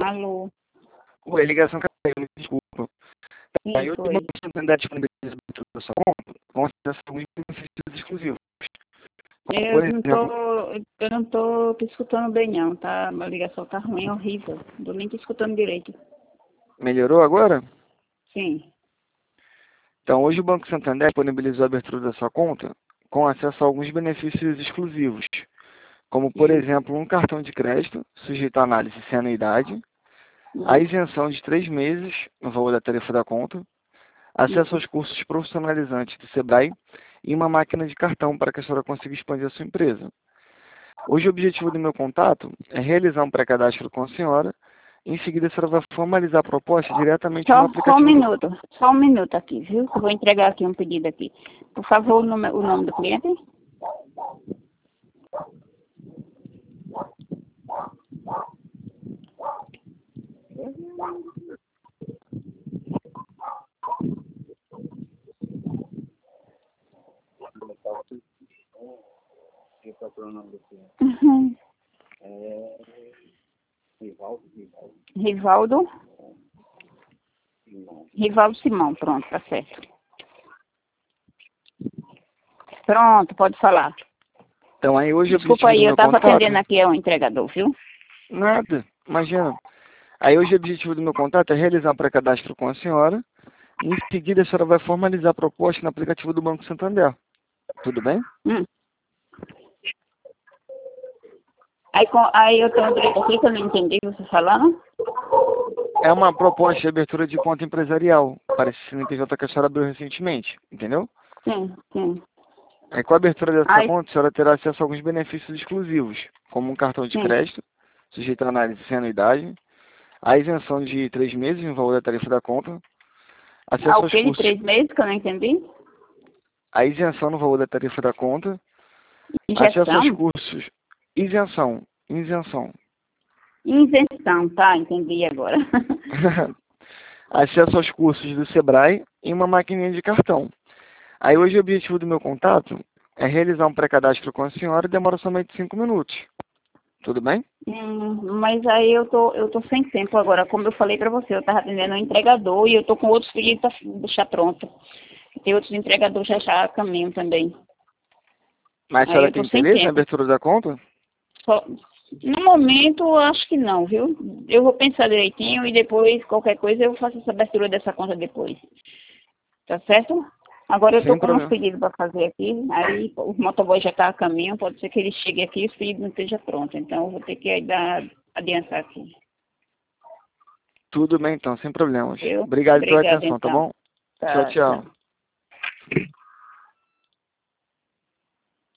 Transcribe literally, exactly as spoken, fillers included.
Alô? Oi, a ligação caiu, me desculpa. Aí Isso, eu oi. tenho a oportunidade de disponibilizar a sua conta com acesso a alguns benefícios exclusivos. Como, Eu por não exemplo, tô, eu não tô te escutando bem não, tá? A ligação tá ruim, horrível. Não tô nem te escutando direito. melhorou agora? Sim. Então, hoje o Banco Santander disponibilizou a abertura da sua conta com acesso a alguns benefícios exclusivos, como, por Hum, exemplo, um cartão de crédito sujeito à análise sem anuidade, a hum, isenção de três meses no valor da tarifa da conta, acesso hum. aos cursos profissionalizantes do Sebrae e uma máquina de cartão para que a senhora consiga expandir a sua empresa. Hoje o objetivo do meu contato é realizar um pré-cadastro com a senhora. Em seguida, a senhora vai formalizar a proposta diretamente no Só, só um aplicativo do... minuto, só um minuto aqui, viu? Eu vou entregar aqui um pedido aqui. Por favor, o nome, o nome do cliente? Uhum. Rivaldo? Rivaldo Simão, pronto, tá certo. Pronto, pode falar. Então, aí hoje o Desculpa objetivo do aí, eu meu tava contato... atendendo aqui ao entregador, viu? Nada, imagina. Aí hoje o objetivo do meu contato é realizar um pré-cadastro com a senhora. Em seguida, a senhora vai formalizar a proposta no aplicativo do Banco Santander. Tudo bem? Hum. Aí, com, aí eu tenho direito aqui que eu não entendi você falando. É uma proposta de abertura de conta empresarial para esse C N P J que a senhora abriu recentemente, entendeu? Sim, sim. Aí, com a abertura dessa Aí, conta, a senhora terá acesso a alguns benefícios exclusivos, como um cartão de sim. crédito, sujeito à análise sem anuidade, a isenção de três meses no valor da tarifa da conta, Ah, acesso o aos que de cursos, três meses que eu não entendi? a isenção no valor da tarifa da conta, acesso aos Injeção? cursos, isenção, isenção, Invenção, tá, entendi agora. acesso aos cursos do Sebrae e uma maquininha de cartão. Aí hoje o objetivo do meu contato é realizar um pré-cadastro com a senhora e demora somente cinco minutos. Tudo bem? Hum, mas aí eu tô, eu tô sem tempo agora. Como eu falei pra você, eu tava atendendo um entregador e eu tô com outros pedidos pra deixar pronto. Tem outros entregadores já já a caminho também. Mas a Aí senhora eu tô tem sem interesse na tempo. abertura da conta? Só, no momento, eu acho que não, viu? Eu vou pensar direitinho e depois, qualquer coisa, eu faço essa abertura dessa conta depois. Tá certo? Agora eu tô Sem com uns problema. pedidos para fazer aqui, aí o motoboy já está a caminho, pode ser que ele chegue aqui e os pedidos não estejam prontos. Então eu vou ter que dar, adiantar aqui. Tudo bem então, sem problemas. Viu? Obrigado pela Obrigada atenção, tá então. bom? Tchau, Tá, tchau. tchau.